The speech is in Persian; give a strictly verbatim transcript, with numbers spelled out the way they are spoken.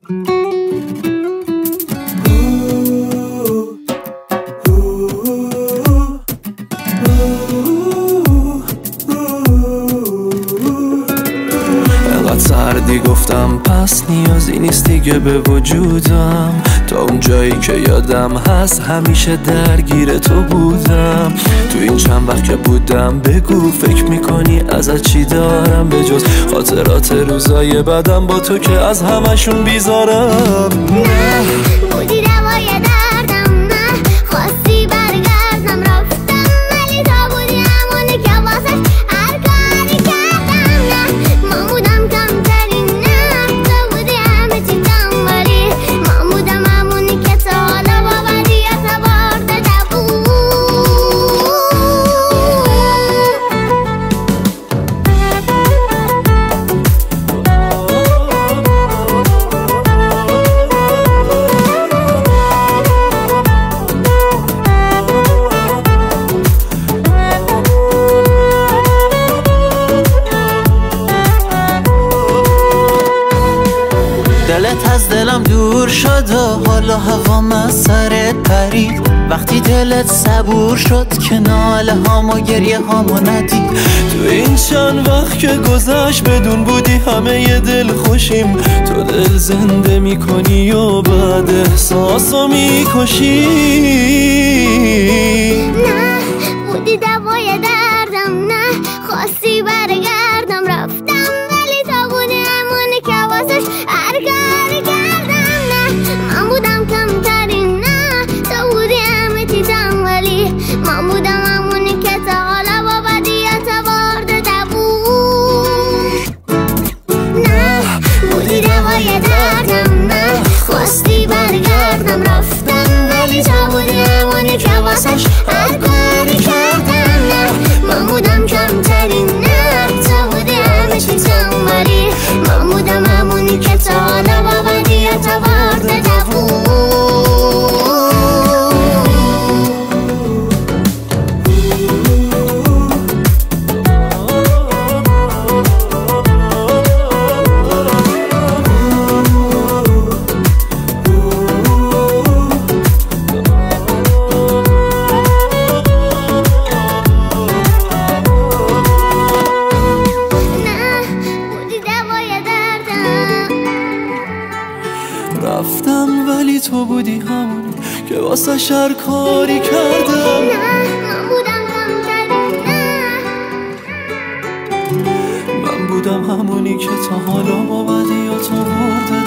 سردی گفتم پس نیازی نیست دیگه به وجودم، تا اون جایی که یادم هست همیشه درگیر تو بودم. تو این چند وقت که بودم بگو فکر میکنی ازت چی دارم به جز خاطرات روزای بعدم با تو که از همشون بیزارم. نه بودی دوای دردم، نه خواستی برگردم رفتم، ولی تو بودی همونه که واسش هر کاری کردم. نه من بودم کمترین، نه تو بودی همه چیزم، ولی من بودم همونی که تا حالا با بدیت برده بود. دلت از دلم دور شد و حالا هوام از سرت پرید، وقتی دلت صبور شد که ناله هام و گریه هامو ندید. تو این چند وقت که گذشت بدون بودی همه ی دل خوشیم، تو دل زنده میکنی و بعد احساسو میکشی. نه بودی دوای دردم، نه خواستی برگردم رفتم، ولی تو بودی همونی که واسش هر کاری کردم. نه من بودم کمترین، نه تو بودی همه چیزم، ولی من بودم همونی که تا حالا با بدیت برده بود. نه بودی دوای دردم، نه خواستی برگردم رفتم، ولی تو بودی همونی که واسش هر کاری کردم. نه من بودم کمترین، نه تو بودی همه چیزم، ولی من بودم همونی که تا حالا با بدیت برده بود. رفتم ولی تو بودی همونی که واسه هر کاری کردم. نه من بودم کمترین، نه من بودم همونی که تا حالا با بدیات برده